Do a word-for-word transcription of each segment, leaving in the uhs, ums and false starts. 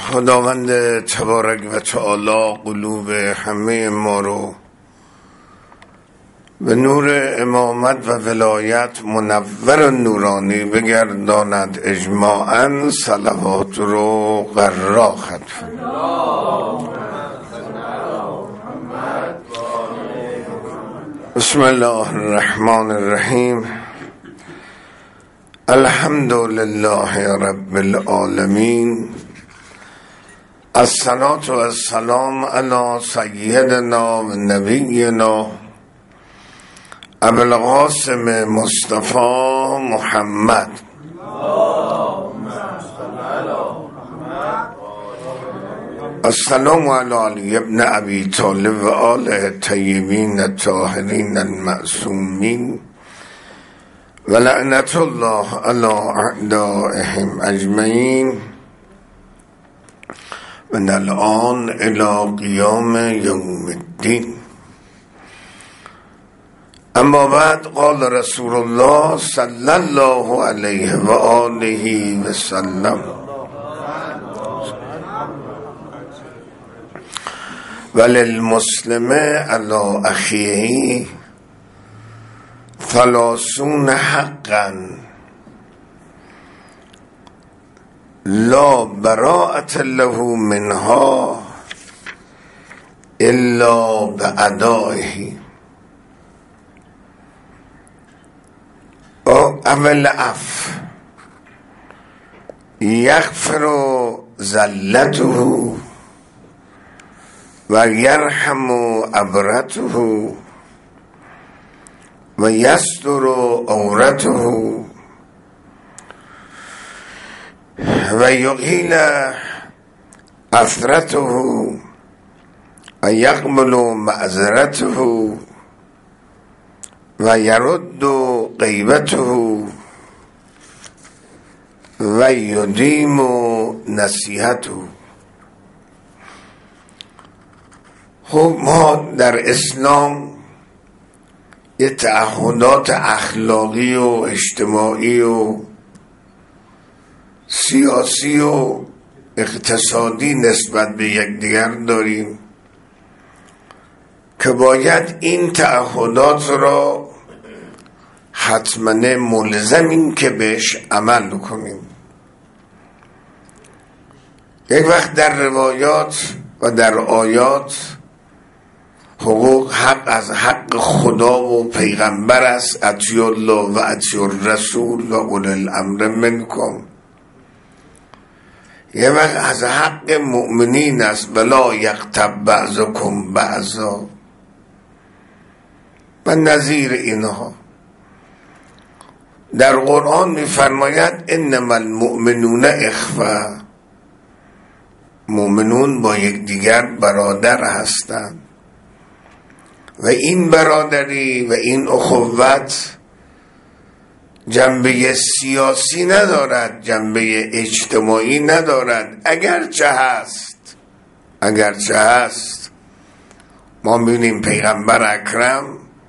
خداوند تبارک و تعالی قلوب همه ما رو به نور امامت و ولایت منور و نورانی بگرداند. اجماعاً صلوات رو قرار خطف. بسم الله الرحمن الرحیم. الحمد لله رب العالمین. الصلاة و السلام علی سیدنا و نبینا ابوالقاسم مصطفی محمد. السلام علی علی ابن ابی طالب و آله الطیبین الطاهرین المعصومین و لعنت الله علی اعدائهم اجمعین من الان الى قیام یوم الدین. اما بعد قال رسول الله صلی الله علیه و آله و سلم وللمسلم علی اخیه ثلاثون حقا لا براءة له منها الا بأدائه. اول اف یغفر زلته و یرحم عبرته و یستر عورته و یقیل اثرته و یقبل معذرته و یرد غیبته و یدیم نصیحته. خب ما در اسلام یه تعهدات اخلاقی و اجتماعی و سیاسی و اقتصادی نسبت به یکدیگر داریم که باید این تعهدات را حتما ملزمیم که بهش عمل کنیم. یک وقت در روایات و در آیات حقوق حق از حق خدا و پیغمبر است، اطیعوا الله و اطیعوا الرسول و اولی الامر منکم. یه وقت از حق مؤمنین است ولا یغتب بعضکم بعضا و نظیر اینها. در قرآن می‌فرماید انما المؤمنون اخوه، مؤمنون با یکدیگر برادر هستند و این برادری و این اخوت جنبه سیاسی ندارد، جنبه اجتماعی ندارد. اگرچه هست اگرچه هست ما می‌بینیم پیغمبر اکرم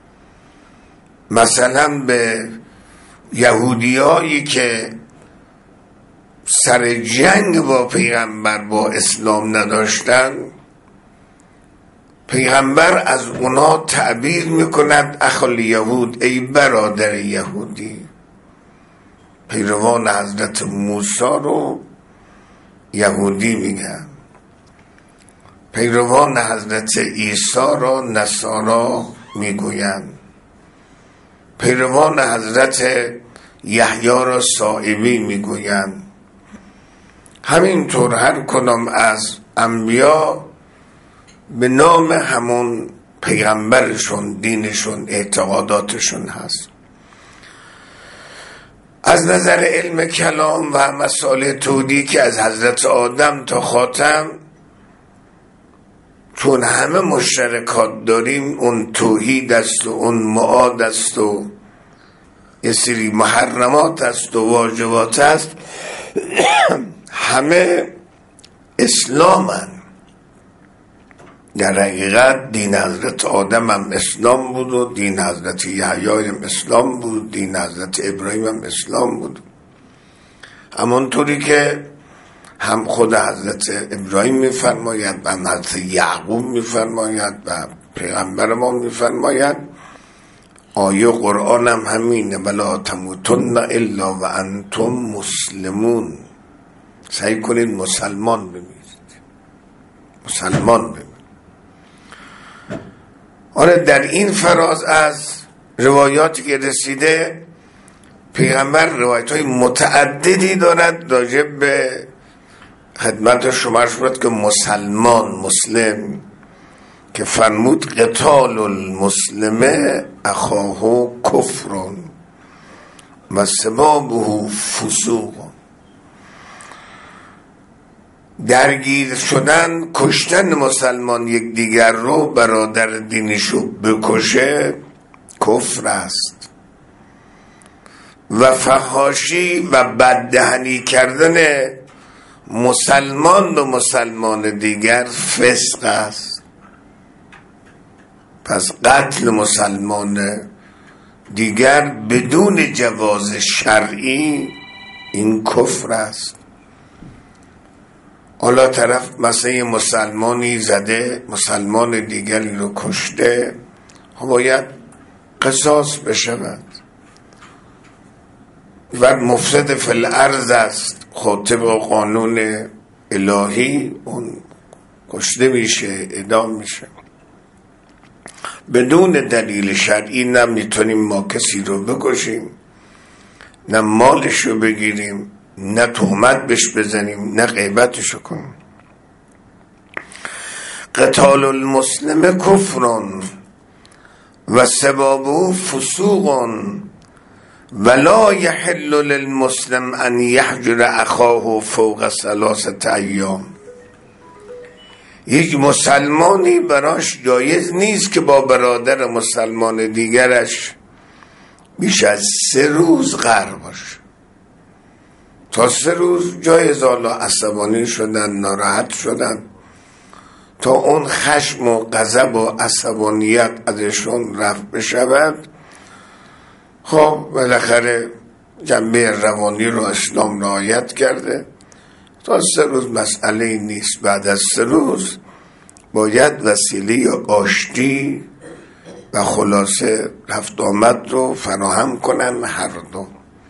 مثلا به یهودیایی که سر جنگ با پیغمبر با اسلام نداشتن، پیغمبر از اونا تعبیر میکند اخل یهود، ای برادر یهودی. پیروان حضرت موسی رو یهودی میگن، پیروان حضرت عیسی را نصارا میگویند، پیروان حضرت یحیی را صائبی میگویند. همینطور هر کدام از انبیا به نام همون پیغمبرشون، دینشون، اعتقاداتشون هست. از نظر علم کلام و مسائل توحیدی که از حضرت آدم تا خاتم چون همه مشترکات داریم، اون توحید است و اون معاد است و یه سری محرمات است و واجبات است، همه اسلامن. در حقیقت دین حضرت آدم هم اسلام بود و دین حضرت یحیی هم اسلام بود، دین حضرت ابراهیم هم اسلام بود. همونطوری که هم خود حضرت ابراهیم میفرماید و حضرت یعقوب میفرماید و پیغمبر ما میفرماید. آیه قرآن هم همینه، ولا تموتن الا و انتم مسلمون. سعی کنید مسلمان بمیرید، مسلمان بمیرید. آره در این فراز از روایاتی که رسیده، پیغمبر روایت های متعددی دارد راجع به خدمت شما شد که مسلمان مسلم که فرمود قتال المسلمه اخاه کفر و سبابه فسوق. درگیر شدن، کشتن مسلمان یک دیگر رو، برادر دینیشو بکشه، کفر است. و فحاشی و بددهنی کردن مسلمان به مسلمان دیگر فسق است. پس قتل مسلمان دیگر بدون جواز شرعی این کفر است. حالا طرف مثلا مسلمانی زده، مسلمان دیگری رو کشته، باید قصاص بشود و مفسد فی الارض است. خود طبق قانون الهی اون کشته میشه، اعدام میشه. بدون دلیل شرعی نه میتونیم ما کسی رو بکشیم، نه مالش رو بگیریم، نه تهمت بهش بزنیم، نه غیبتش رو کنیم. قتال المسلم کفرون و سبابه فسوقون ولا یحل للمسلم ان یحجر اخاه فوق ثلاثه ایام. یک مسلمانی براش جایز نیست که با برادر مسلمان دیگرش بیش از سه روز قرار باشه. تا سه روز جایز، حالا عصبانی شدن، ناراحت شدن، تا اون خشم و غضب و عصبانیت ازشون رفع بشود. خب بالاخره جنبه روانی رو اسلام رعایت کرده، تا سه روز مسئله نیست. بعد از سه روز باید وسیله آشتی و خلاصه رفت آمد رو فراهم کنن هر دو.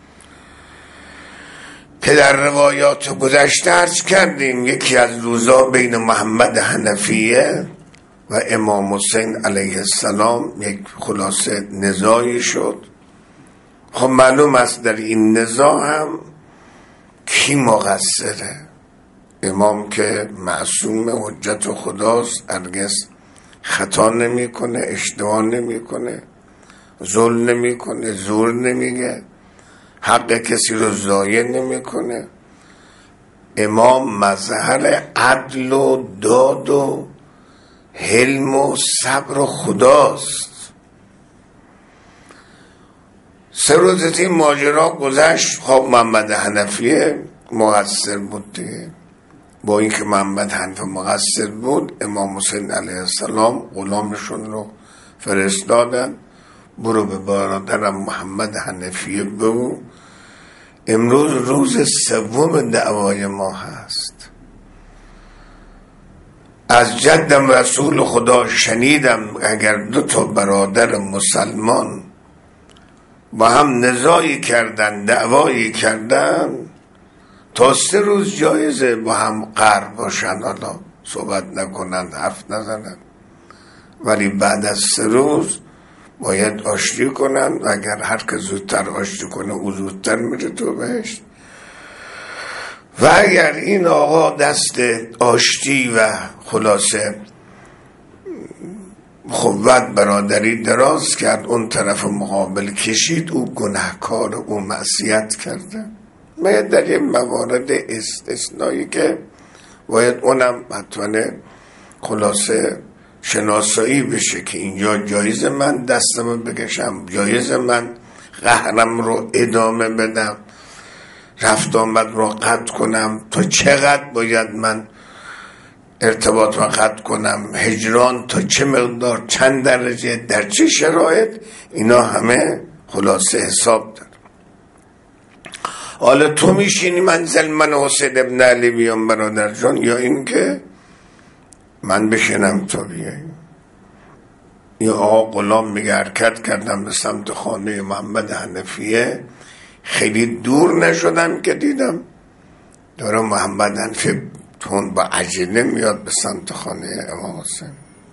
که در روایات گذشته عرض کردیم یکی از روزا بین محمد حنفیه و امام حسین علیه السلام یک خلاصه نزاعی شد. خب معلوم است در این نزاع هم کی مقصره؟ امام که معصوم حجت خداست، هرگز خطا نمیکنه، اشتباه نمیکنه، ظلم نمیکنه، زور نمیگه، حق کسی رو ضایع نمیکنه. امام مظهر عدل و داد و حلم و صبر و خداست. سه روز این ماجرا گذشت. خب محمد حنفیه مقصر بود دیگه. با اینکه محمد حنفی مقصر بود، امام حسین علیه السلام غلامشون رو فرستادن، برو به برادرم محمد حنفیه بگو امروز روز سوم دعوای ما هست. از جدم رسول خدا شنیدم اگر دو تا برادر مسلمان با هم نزاعی کردن، دعوایی کردن، تا سه روز جایزه با هم قرار باشن، حالا صحبت نکنن، حرف نزنن، ولی بعد از سه روز باید آشتی کنن. و اگر هر که زودتر آشتی کنه او زودتر میره تو بهشت. و اگر این آقا دست آشتی و خلاصه خوبت برادری دراز کرد، اون طرف مقابل کشید، او گناهکار، او معصیت کرده. باید در این موارد استثنایی که باید اونم حتما خلاصه شناسایی بشه که اینجا جایز من دستم بکشم، جایز من قهرم رو ادامه بدم، رفت آمد رو قطع کنم، تا چقدر باید من ارتباط رو قطع کنم، هجران تا چه مقدار، چند درجه، در چه شرایط، اینا همه خلاصه حساب داره. حالا تو میشینی منزل من حسین ابن علی بیام برادر جان، یا این که من بشینم تو بیایی؟ یا آقا غلام میگه حرکت کردم به سمت خانه محمد حنفیه، خیلی دور نشدم که دیدم داره محمد حنفی تون با عجله میاد به سمت خانه امام حسین.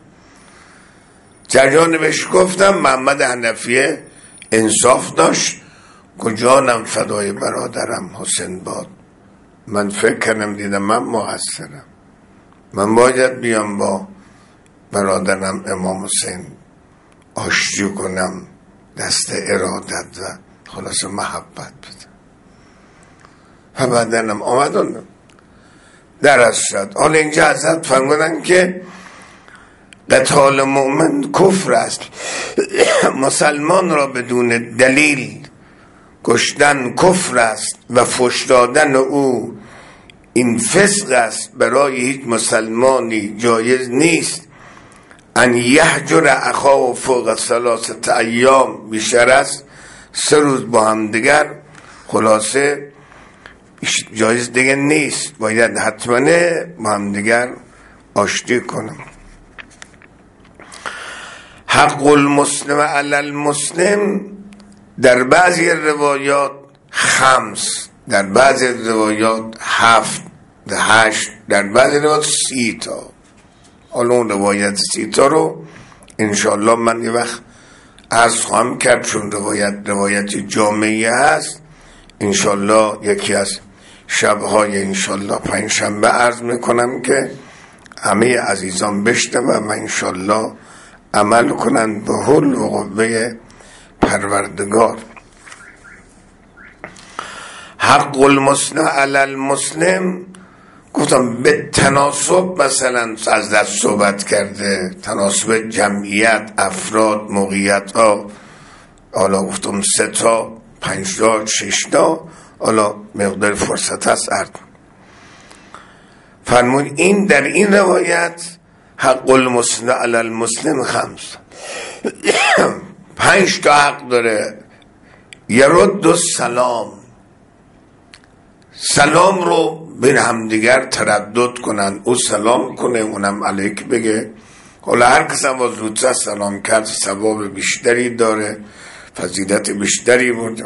جریان بهش گفتم محمد حنفیه انصاف داشت، کجانم فدای برادرم حسین باد. من فکر کردم دیدم من مقصرم، من باید بیام با برادرم امام حسین آشتی کنم، دست ارادت و خلاص محبت بدم. و بعدنم آمدن درست شد. حالا اینجا حضرت فرمودن که قتال مؤمن کفر است، مسلمان را بدون دلیل کشتن کفر است و فحش دادن او این فسق است. برای هیچ مسلمانی جایز نیست ان یهجر اخاه فوق ثلاثه ایام، بیشتر است سه روز با هم دیگر، خلاصه جایز دیگه نیست، باید حتما با هم دیگر آشتی کنم. حق المسلم علی المسلم در بعضی روایات خمس، در بعضی روایات هفت، در هشت، در بعضی روایات سی تا. حالا اون روایت سی تا رو انشاءالله من یه وقت عرض خواهم کرد، چون روایت روایت جامعه هست. انشاءالله یکی از شبهای انشاءالله پنج شنبه عرض میکنم که همه عزیزان بشنون و انشاءالله عمل کنند به حول و قوه پروردگار. حق المسلم علی المسلم گفتم به تناسب، مثلا از دست صحبت کرده، تناسب جمعیت، افراد، موقعیت ها، حالا گفتم سه تا، پنج تا، شش تا، حالا مقدار فرصت هست عرض فرمود. این در این روایت حق المسلم علی المسلم خمس، پنج تا حق داره. یرد و سلام، سلام رو بین همدیگر تردد کنن، او سلام کنه اونم علیک بگه. حالا هر کس هم با زودتر سلام کرد ثواب بیشتری داره، فضیلت بیشتری بود.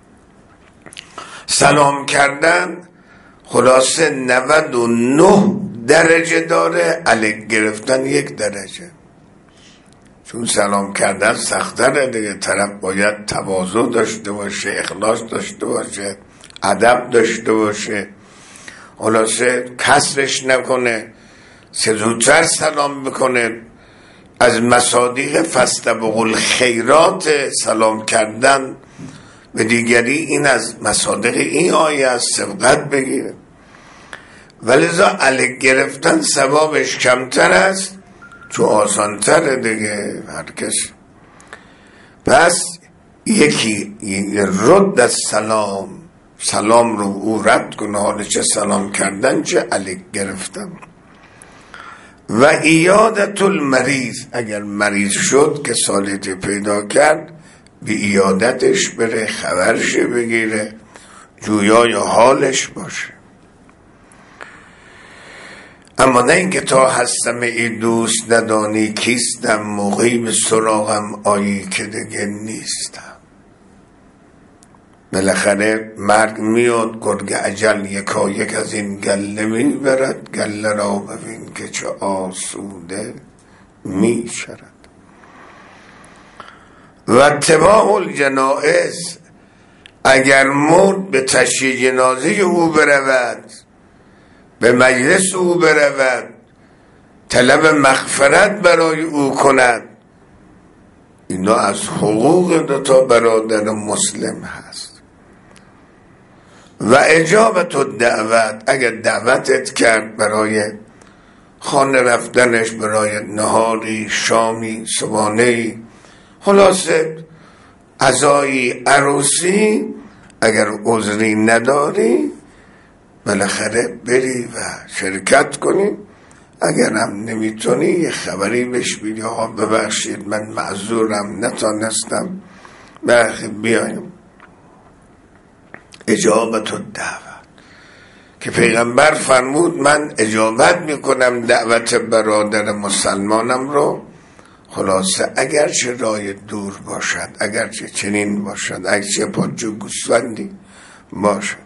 سلام کردن خلاصه نود و نه درجه داره، علیک گرفتن یک درجه. چون سلام کردن سختره دیگه، طرف باید تواضع داشته باشه، اخلاص داشته باشه، ادب داشته باشه، خلاصه کسرش نکنه، زودتر سلام بکنه. از مصادیق فاستبقوا الخیرات سلام کردن به دیگری، این از مصادیق این آیه از سبقت بگیره. ولذا علیک گرفتن ثوابش کمتر است، چون آسانتره دیگه هر کسی. پس یکی رد از سلام، سلام رو او رد کنه، حالا چه سلام کردن چه علیک گرفتن. و ایادت المریض، اگر مریض شد که سالیتی پیدا کرد، به ایادتش بره، خبرش بگیره، جویای حالش باشه. اما نه اینکه تا هستم ای دوست ندانی کیستم، موقعی به سراغم آیی که دیگه نیستم. بالاخره مرگ میاد، گرگ اجل یکا یک از این گله میبرد، گله را ببین که چه آسوده میشرد. و اتباع الجنائز، اگر مرد به تشییع جنازه او برود، به مجلس او برود، طلب مغفرت برای او کند، اینا از حقوق دو تا برادر مسلم هست. و اجابت الدعوت، اگر دعوتت کرد برای خانه رفتنش، برای نهاری، شامی، صبحانه‌ای، خلاصه عزایی، عروسی، اگر عذری نداری بالاخره بری و شرکت کنی. اگر هم نمیتونی یه خبری بهش بگی ها ببخشید من معذورم نتانستم، برخی بیایم. اجابت الدعوت، که پیغمبر فرمود من اجابت میکنم دعوت برادر مسلمانم رو، خلاصه اگرچه رای دور باشد، اگرچه چنین باشد، اگرچه پاچو گوسفندی باشد.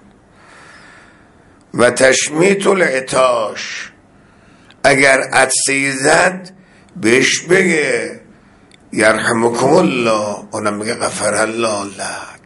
و تشمیت العطاش، اگر عطسه زد بهش بگه یرحمکم الله، اونم میگه غفر الله لک،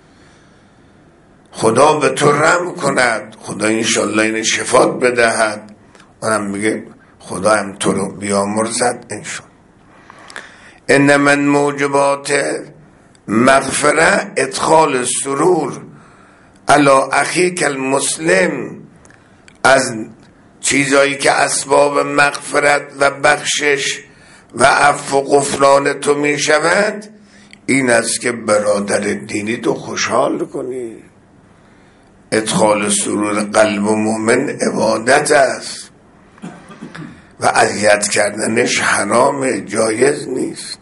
خدا به تو رحم کند، خدا انشالله این شفات بدهد، اونم میگه خدا هم تو رو بیامرزد انشالله. ان من موجبات مغفره ادخال سرور علی اخیک المسلم، از چیزایی که اسباب مغفرت و بخشش و عفو و غفران تو می شود این است که برادر دینی تو خوشحال کنی. ادخال سرور قلب و مؤمن عبادت است و اذیت کردنش حرام، جایز نیست.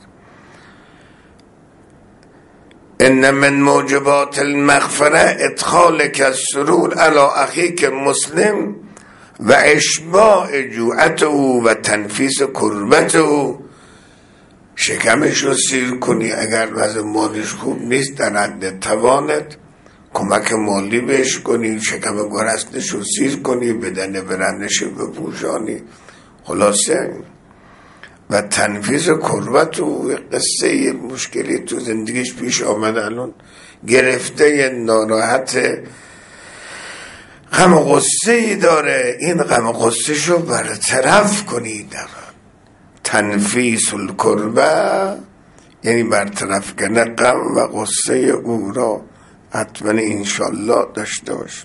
ان من موجبات المغفره ادخالک السرور علی اخیک مسلم و اشباع جوعته و تنفیس کربته، شکمش رو سیر کنی، اگر وضع مالش خوب نیست در حد توانت کمک مالی بهش کنی، شکم گرسنش رو سیر کنی، بدن برندش بپوشانی، خلاصه. و تنفیس کربت و قصه مشکلی تو زندگیش پیش آمده، الان گرفته ناراحت، غم و غصه ای داره، این غم و غصه شو برطرف کنی. در تنفیس الکربه یعنی برطرف کنه غم و غصه او را، حتما انشالله داشته باش.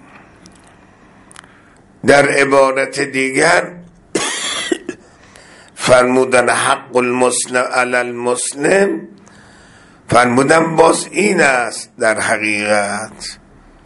در عبارت دیگر فرمودن حق المسلم علی المسلم، فرمودن باز این است در حقیقت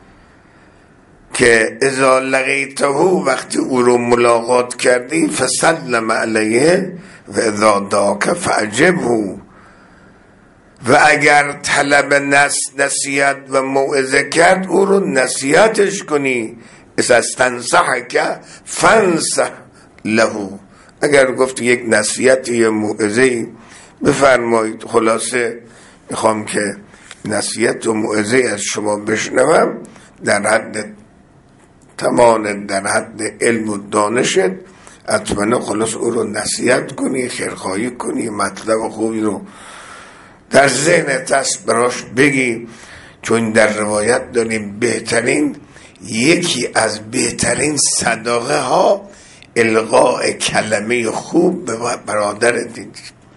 که اذا لقیته، وقتی او رو ملاقات کردی، فسلم علیه و اذا داک فعجبه، و اگر طلب نس نصیحت و موعظه کرد او رو نصیحتش کنی. اذا استنصحک فانصح له، اگر گفت یک نصیحت یا موعظه بفرمایید، خلاصه میخوام که نصیحت و موعظه از شما بشنوم در حد تمام، در حد علم و دانشت، حتما خلاص او رو نصیحت کنی، خیرخواهی کنی، مطلب خوبی رو در ذهنت هست براش بگی. چون در روایت داریم بهترین، یکی از بهترین صدقه ها القاء کلمه خوب به برادر دین.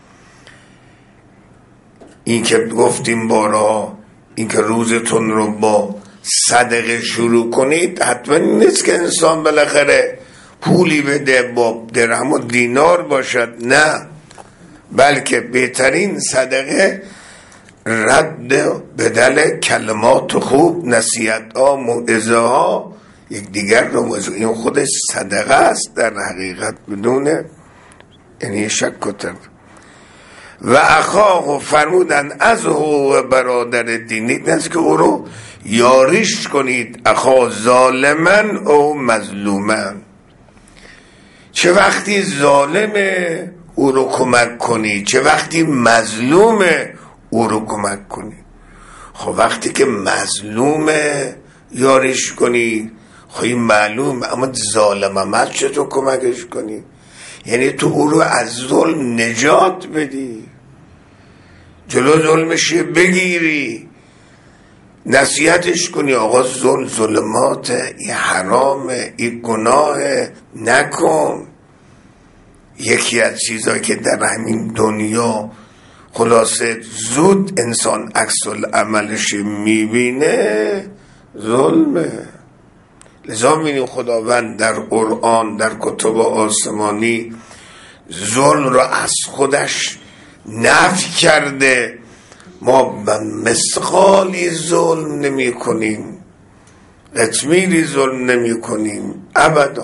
این که گفتیم بارها، این که روزتون رو با صدقه شروع کنید، حتما نیست که انسان بالاخره پولی بده، با درهم و دینار باشد، نه، بلکه بهترین صدقه رد بدل کلمات خوب، نصیحت ها، موعظه ها، یک دیگر رو موضوع، این خودش صدقه است در حقیقت، بدون یعنی شک و تردید. و اخاه فرمودن از هو برادر دینی است که او رو یاریش کنید، اخا ظالمن او مظلومن، چه وقتی ظالمه او رو کمک کنی، چه وقتی مظلومه او رو کمک کنی. خب وقتی که مظلومه یاریش کنی، خب این معلومه، اما ظالم هم چطور کمکش کنی؟ یعنی تو او رو از ظلم نجات بدی، جلو ظلمش بگیری، نصیحتش کنی آقا ظلم ظلمات، این حرامه، این گناه، نکن. یکی از چیزایی که در همین دنیا خلاصه زود انسان عکس العملش میبینه ظلمه. لذا میبینیم خداوند در قرآن، در کتب آسمانی ظلم رو از خودش نفی کرده. ما به مثقالی ظلم نمی کنیم، قطمیری ظلم نمی کنیم ابدا،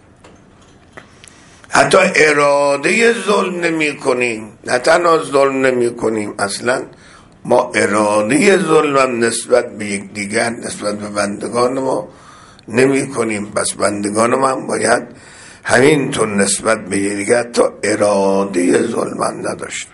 حتی اراده ظلم نمی کنیم، نه تنها ظلم نمی کنیم، اصلا ما اراده ظلم نسبت به یک دیگر، نسبت به بندگان ما نمی کنیم. بس بندگان ما هم باید همینطور نسبت به یک دیگر تا اراده ظلم نداشت.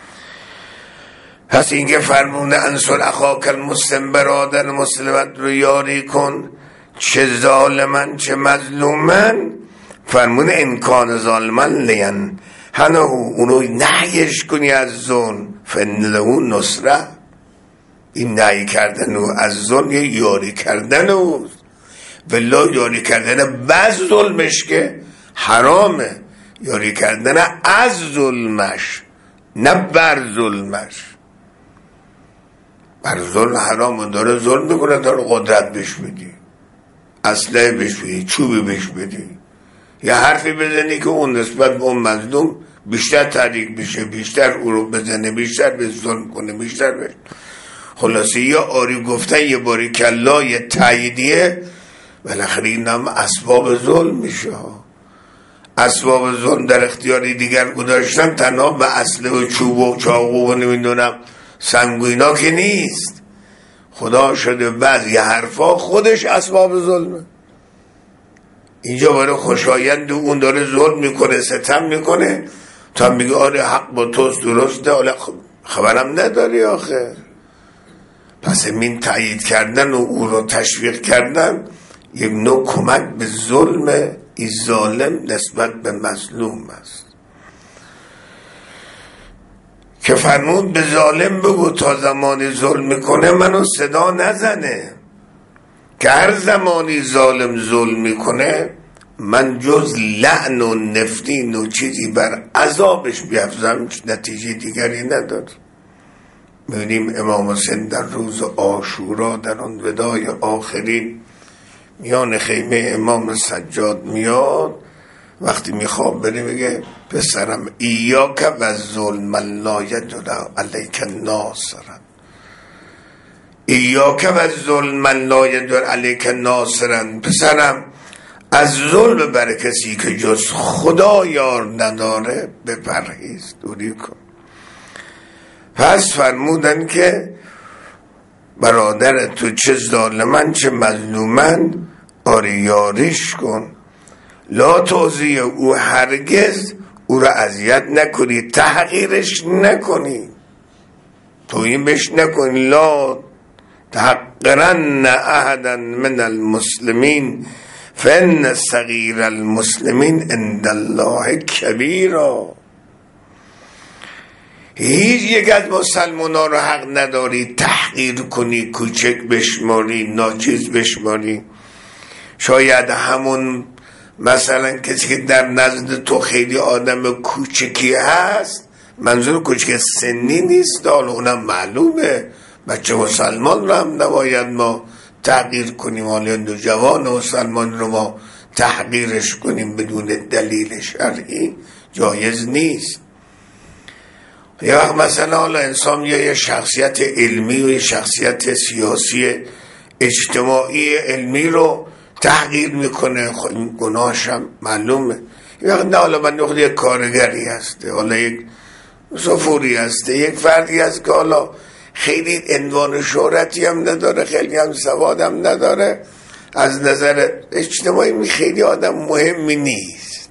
پس اینکه فرمونه انصر اخاک المسلم، برادر مسلمت رو یاری کن، چه ظالمن چه مظلومن. فرمونه انکان ظالمن لین هنه اونو نهیش کنی از ظلم، فنلهو نصره. این نهی کردن او از ظلم یه یاری کردن اوست. ولی یاری کردن بز ظلمش که حرامه، یاری کردن از ظلمش نه بر ظلمش. بر ظلم حرام، داره ظلم میکنه، داره قدرت بهش بدی، اسلحه بهش بدی، چوبی بهش بدی، یه حرفی بزنی که اون نسبت به اون مظلوم بیشتر تحریک بشه، بیشتر او رو بزنه، بیشتر به ظلم کنه، بیشتر بشه. خلاصه یا آری گفتن، یه باری کلا، یه تاییدیه، بالاخره این هم اسباب ظلم میشه. اسباب ظلم در اختیاری دیگر گذاشتن، تنها به اسلحه و چوب و چاقو و نمیدونم سنگ و اینا که نیست. خدا شده بعضی حرفا خودش اسباب ظلمه. اینجا برای خوشایند اون داره ظلم میکنه، ستم میکنه، تا میگه آره حق با توست، درسته، حالا خبرم نداری آخه. پس این تایید کردن و او رو تشویق کردن یک نوع کمک به ظلم این ظالم نسبت به مظلوم است. که فرمود به ظالم بگو تا زمانی ظلم میکنه منو صدا نزنه، که هر زمانی ظالم ظلم میکنه من جز لعن و نفرین و چیزی بر عذابش بیفزم نتیجه دیگری نداره. می‌بینیم امام حسین در روز عاشورا در آن ودای آخرین میان خیمه امام سجاد میاد، وقتی میخواب بره میگه پسرم ایاک و ظلم لا یجد علیک ناصرا، ایاک و ظلم لا یجد علیک ناصرا، پسرم از ظلم بر کسی که جز خدا یار نداره بپرهیز، دوری کن. پس فرمودن که برادر تو چه ظالمن چه مظلومن آری یاریش کن، لا توزی او هرگز او را اذیت نکنی، تحقیرش نکنی، توهین بهش نکنی. لا تحقرن احدا من المسلمین فان صغیر المسلمین عند الله کبیرا. هیچ یک از مسلمان ها رو حق نداری تحقیر کنی، کوچک بشماری، ناچیز بشماری. شاید همون مثلا کسی که در نزد تو خیلی آدم کوچکی هست، منظور کوچک سنی نیست، حالا اونم معلومه، بچه مسلمان رو هم نباید ما تحقیر کنیم، حالا دو جوان مسلمان رو ما تحقیرش کنیم بدون دلیل شرعی، جایز نیست. یه وقت مثلا حالا انسان یا یه شخصیت علمی و یه شخصیت سیاسی اجتماعی علمی رو تحقیر میکنه، خب این گناهش هم معلومه. یه وقت نه حالا من نخود یک کارگری هسته، حالا یک صفوری هسته، یک فردی هست که حالا خیلی عنوان شهرتی هم نداره، خیلی هم سواد هم نداره، از نظر اجتماعی خیلی آدم مهمی نیست.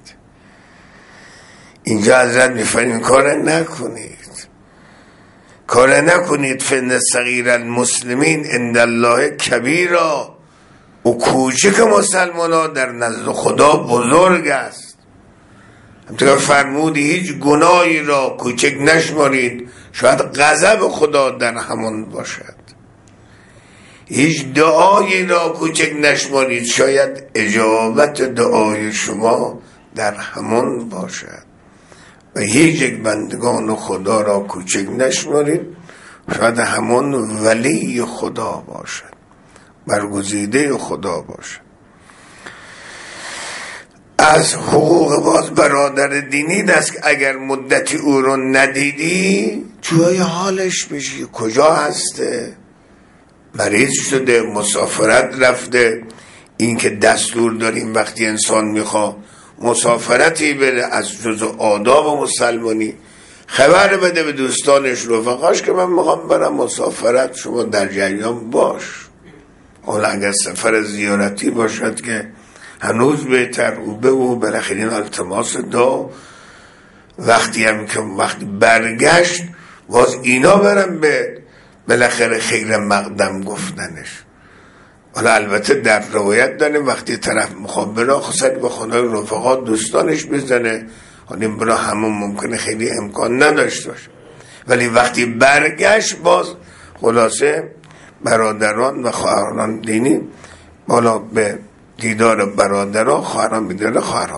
اینجا حضرت میفرمایند کار نکنید، کار نکنید، فن صغیر المسلمین عند الله کبیرا، و کوچک مسلمان ها در نزد خدا بزرگ است. همطور فرمودی هیچ گناهی را کوچک نشمارید، شاید غضب خدا در همون باشد. هیچ دعایی را کوچک نشمارید، شاید اجابت دعای شما در همون باشد. و هیچ یک بندگان خدا را کوچک نشمارید، شاید همون ولی خدا باشد، برگزیده خدا باشد. از حقوق باز برادر دینی دست، اگر مدتی او رو ندیدی جوی حالش بشی، کجا هسته، مریض شده، مسافرت رفته. این که دستور داریم وقتی انسان میخواد مسافرتی بره، از جزء آداب مسلمانی خبر بده به دوستانش رفقاش که من میخوام برم مسافرت، شما در جریان باش. حالا اگر سفر زیارتی باشد که هنوز بهتر، او به او بالاخره این التماس دا. وقتی هم که وقتی برگشت باز اینا برم به بالاخره خیر مقدم گفتنش. حالا البته در روایت داریم وقتی طرف میخواد برا خواست به خدای رفقا دوستانش بزنه، حالا برا همون ممکنه خیلی امکان نداشته باشه، ولی وقتی برگشت باز خلاصه برادران و خواهران دینی بالا به دیدار برادران، خواهران بداره خواهران.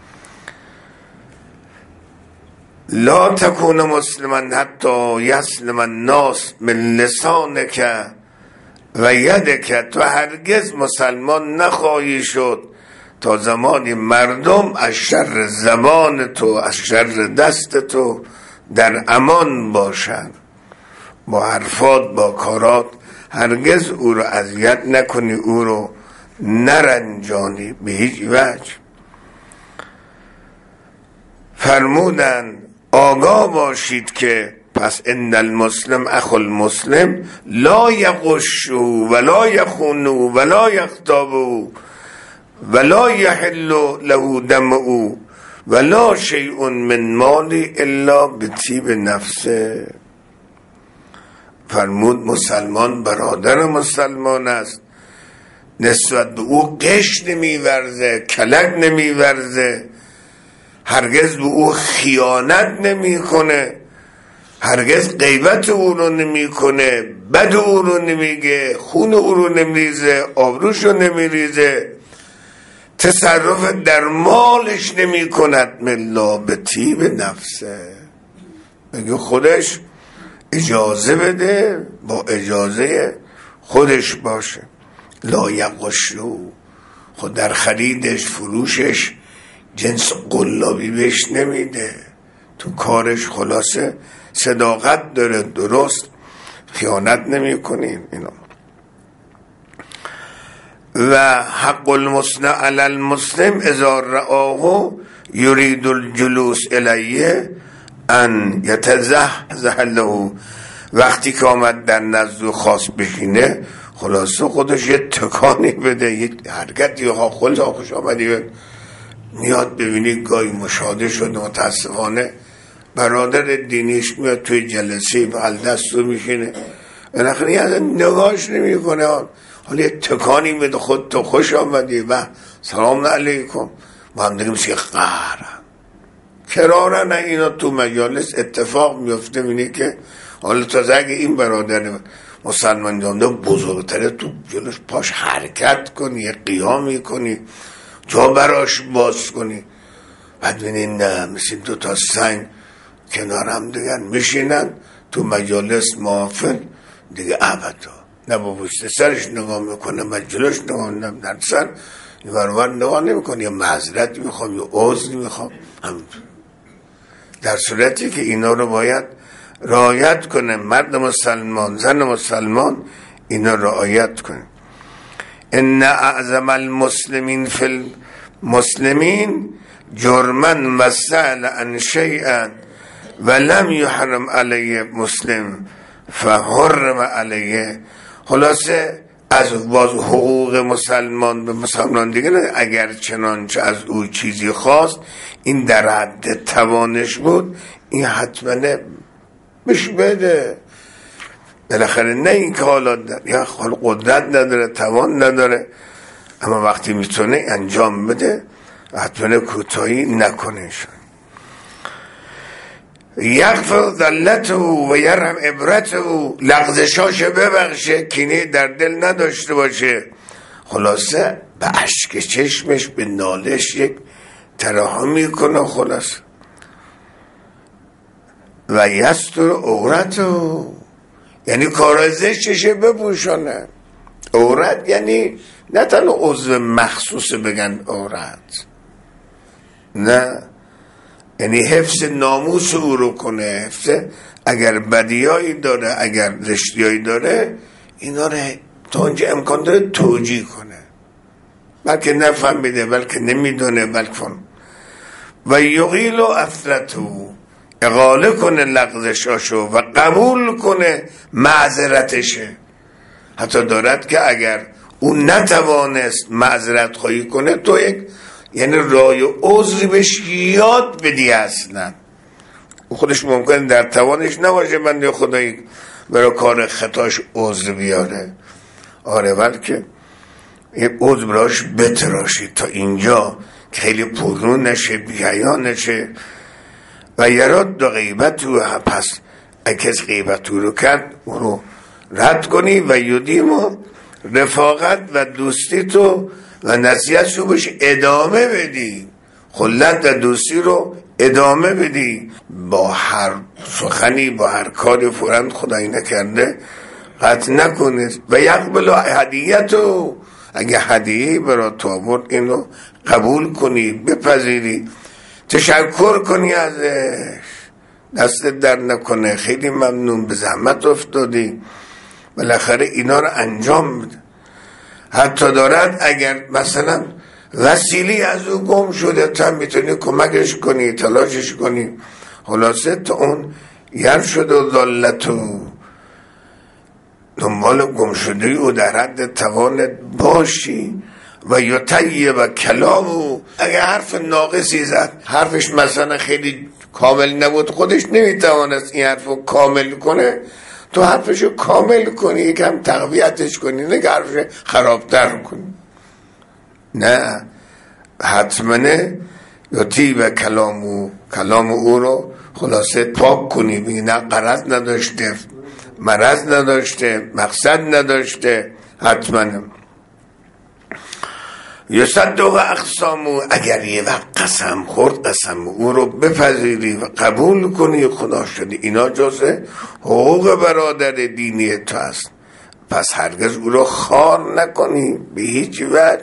لا تکون مسلما حتی یسلم الناس من لسانک و یدک، تو هرگز مسلمان نخواهی شد تا زمانی مردم از شر زبان تو، از شر دست تو در امان باشند. با حرفات، با کارات هرگز او رو اذیت نکنی، او رو نرنجانی به هیچ وجه. فرمودن آگاه باشید که پس ان المسلم اخو المسلم لا یغش ولا یخون ولا یغتاب ولا یحل له دمه ولا شیء من مالی الا بطیب نفسه. فرمود مسلمان برادر مسلمان است، نسبت به او قش نمیورزه، کلک نمیورزه، هرگز به او خیانت نمی کنه، هرگز غیبت او رو نمی کنه، بد او رو نمیگه، خون او رو نمیریزه، آبروش رو نمیریزه، تصرف در مالش نمی کند ملا به طیب نفسه. بگه خودش اجازه بده، با اجازه خودش باشه. لا یغشو، خود در خریدش فروشش جنس قلابی بهش نمیده، تو کارش خلاصه صداقت داره، درست خیانت نمی کنیم اینا. و حق المسلم علی المسلم اذا رآه یرید الجلوس الیه ان یتزحزح له، وقتی که آمد در نزد و خواست بشینه خلاصه خودش یه تکانی بده، یه حرکتی ها خلص خوش آمدی میاد. ببینی گاهی مشاهده شده متاسفانه برادر دینیش میاد توی جلسه بغل دست رو میشینه، بالاخره از نگاهش نمی کنه، حالا یه تکانی بده خود تو خوش آمدی و سلام علیکم، با هم دیگه میشه قهرم کراره. نه اینا تو مجالس اتفاق میفته. بینی که حالا تازه اگه این برادر مسلمان جانده بزرگتره تو جلوش پاش حرکت کنی، یه قیامی کنی، جا براش باز کنی، بعد بینی نه مثل دو تا سنگ کنار هم دیگر میشینن تو مجالس محافل دیگه ابدا نه با پشت سرش نگاه میکنه، مجلس نگاه نمیکنه، در سر این برابر نگاه نمیکنه، یا معذرت میخوام یا عذر میخوام، در صورتی که اینا رو باید رعایت کنه. مرد مسلمان، زن مسلمان اینا رعایت کنه. ان اعظم المسلمین فی المسلمین جرما و سأل عن شیئا ولم یحرم علیه مسلم فحرم علیه. خلاصه از باز حقوق مسلمان به مسلمان دیگه نه، اگر چنانچه از او چیزی خواست این در حد توانش بود این حتما بش بده، بالاخره نه این که حالا یا قدرت نداره توان نداره، اما وقتی میتونه انجام بده حتما کوتاهی نکنه. یغفر ذلته و یرحم عبرته، لغزشاش ببخشه، کینه در دل نداشته باشه. خلاصه به اشک چشمش به نالش یک ترحمی کنه. خلاصه و یستر عورته، یعنی کار زشتش بپوشانه. عورت یعنی نه تنها عضو مخصوص بگن عورت، نه، یعنی حفظ ناموس او رو کنه، حفظ اگر بدیایی داره، اگر زشتیایی داره اینا رو تا اونجا امکان داره توجیه کنه، بلکه نفهمیده، بلکه نمیدونه، بلکه و یقیل و افرتو، اقاله کنه لغزشاشو و قبول کنه معذرتشه. حتی دارد که اگر اون نتوانست معذرت خواهی کنه تو یک یعنی رای و عذری بهش یاد بدی. اصلا او خودش ممکنه در توانش نباشه بنده خدایی برای کار خطاش عذر بیاره. آره بلکه یه عذر براش بتراشید تا اینجا که خیلی پررو نشه، بی‌حیا نشه. و یراد دو غیبت رو، پس اگه غیبت رو کرد او رو رد کنی و یدیمو رفاقت و دوستی تو و نصیحت رو بهش ادامه بدی، خلت و دوستی رو ادامه بدی. با هر سخنی با هر کاری فوراً خدایی نکرده قطع نکنید. و یقبل هدیه‌تو، اگه هدیه‌ای برای تو آورد اینو قبول کنی، بپذیری، تشکر کنی ازش، دستت در نکنه، خیلی ممنون، به زحمت افتادی، بالاخره اینا رو انجام بده. حتی دارد اگر مثلا وسیلی از او گم شده تا میتونی کمکش کنی، تلاشش کنی. خلاصه تا اون یر شده و ذلتو دنبال گم شده او در حد توانت باشی. و یطیب و کلامو، اگه حرف ناقصی زد، حرفش مثلا خیلی کامل نبود، خودش نمیتوانست این حرفو کامل کنه، تو حرفشو کامل کنی، یکم تقویتش کنی، نه که حرفش خرابتر کنی. نه، حتمنه یطیب کلامو، کلام او رو خلاصه پاک کنی، بگی نه غرض نداشته، مرض نداشته، مقصد نداشته. حتمنه یصدق اقسامو، اگر یه وقت قسم خورد قسم او رو بپذیری و قبول کنی، خدا شدی. اینا جزء حقوق برادر دینی تو است، پس هرگز او رو خوار نکنی به هیچ وجه.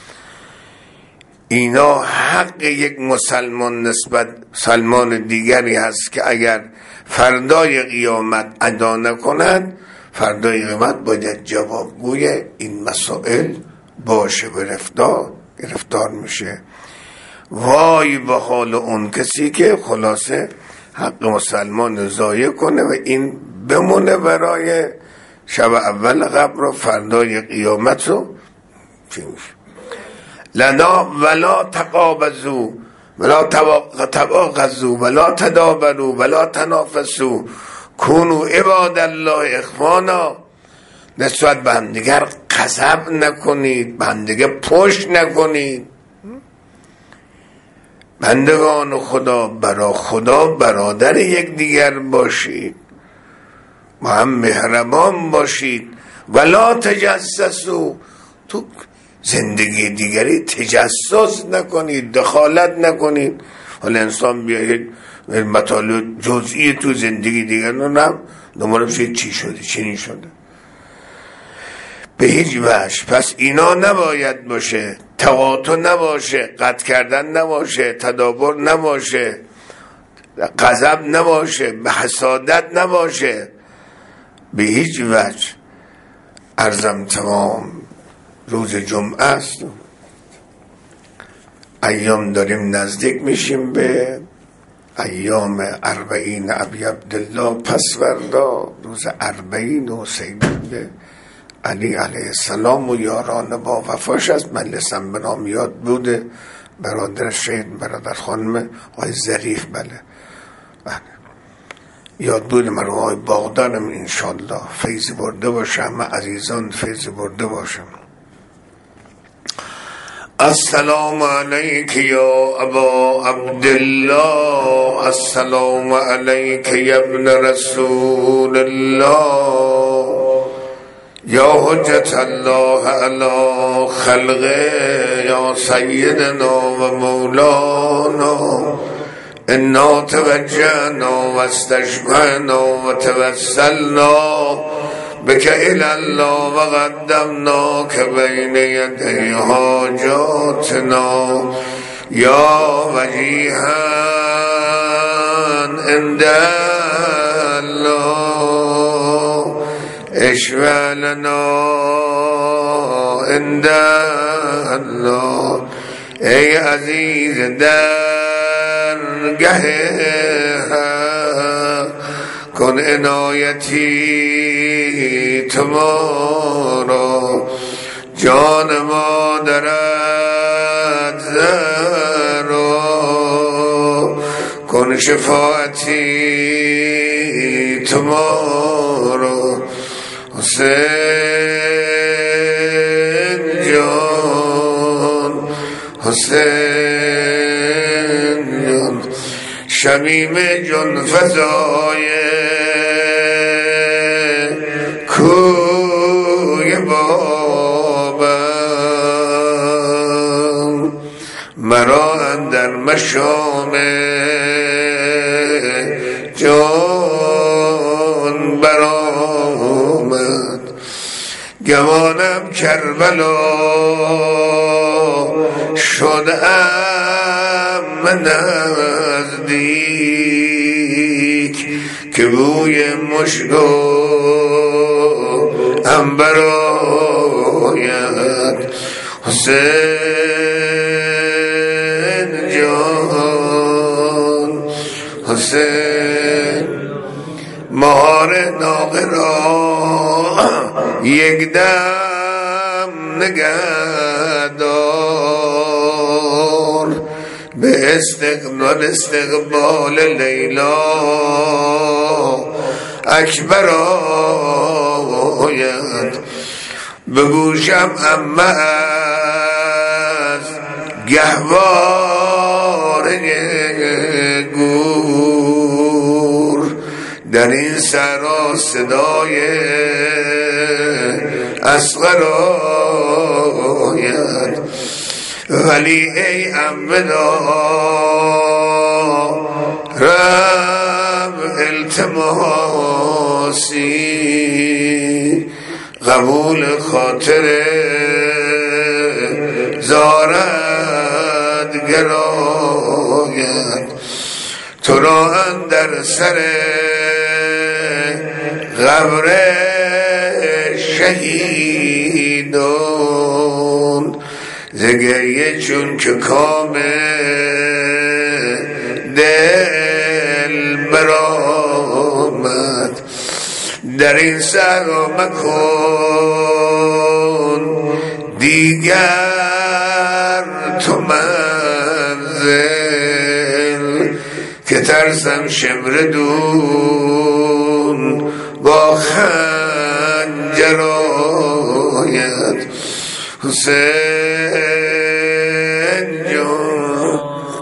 اینا حق یک مسلمان نسبت مسلمان دیگری هست که اگر فردای قیامت ادا نکند، فردای قیامت باید جوابگوی این مسائل باشه، گرفتار گرفتار میشه. وای به حال اون کسی که خلاصه حق مسلمان ضایع کنه و این بمونه برای شب اول قبر و فردای قیامت رو. چی میشه؟ لنا ولا تقابضوا ولا تباغضوا ولا تدابروا ولا تنافسوا کونوا عباد الله اخوانا. نسبت به همدیگر غضب نکنید، به همدیگر پشت نکنید. بندگان خدا برای خدا برادر یک دیگر باشید، با هم مهربان باشید. ولا تجسسوا، تو زندگی دیگری تجسس نکنید، دخالت نکنید. حالا انسان بیاید مطالب جزئی تو زندگی دیگر رو نم دنبال بشه چی شده چی نشده، به هیچ وجه. پس اینا نباید باشه، تقاطع نباشه، قطع کردن نباشه، تدابر نباشه، غضب نباشه، حسادت نباشه، به هیچ وجه. عرضم تمام. روز جمعه است، ایام داریم نزدیک میشیم به ایام اربعین ابی عبدالله پسوردا، روز اربعین و سید علی علیه السلام و یاران با وفاش است. مجلسم به نام یاد بوده، برادر شهید برادر خانم آقای ظریف، بله بله یاد بوده، من آقای باغدانم انشالله فیضی برده باشم، عزیزان فیضی برده باشم. السلام علیک یا ابا عبدالله، السلام علیک یا ابن رسول الله، یا حجت الله علی خلقه، یا سیدنا و مولانا. انا توجهنا و استشفعنا و توسلنا بک الی الله و قدمناک بین یدی حاجاتنا، یا وجیها عند الله اشفع لنا عند الله. ای عزیز درگه کن عنایتی تو ما را، جان مادرت زهرا، کن شفاعتی تو ما را، حسین جان حسین جان. شمیم جان فضای کوی بابم، مرا اندر مشام جان برآمد. گمانم کربلا شدم نزدیک، که بوی مشک و عنبر آید. حسین جان حسین. مهار ناقه را یک دم نگهدار، به استقبال استقبال لیلا اکبر آید. به گوشم عمه از گهواره گور، در این سرا صدای اصغر آید. ولی ای عمه دارم التماسی، قبول خاطر زارت گراید. تو را اندر سر قبر شهیدان، زگریه چون که کام دل برآمد. در این سر مکن دیگر تو منزل، که ترسم شمر دون با خنجر آید. حسین جان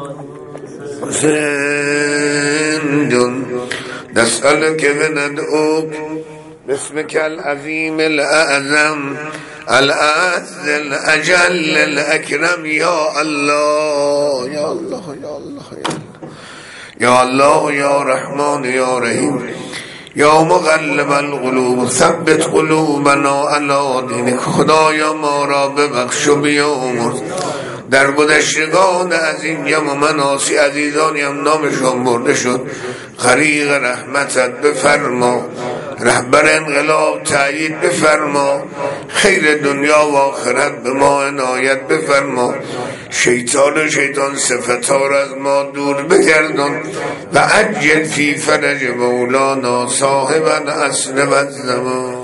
حسین جان. نسألك وندعوك باسمك العظيم الأعظم الأعز الأجل الأكرم. يا الله يا الله يا الله يا الله يا رحمن يا رحيم یا مقلب القلوب ثبت قلوبنا علی دینک. خدایا ما را ببخش و بیامرز. در گذشتگان از این یم و مناسی عزیزانی هم نامشان برده شد، غریق رحمتت بفرما. رهبر انقلاب تأیید بفرما. خیر دنیا و آخرت به ما عنایت بفرما. شیطان و شیطان صفتها را از ما دور بگردان و عجل فی فرج مولانا صاحب الاصل و الزمان.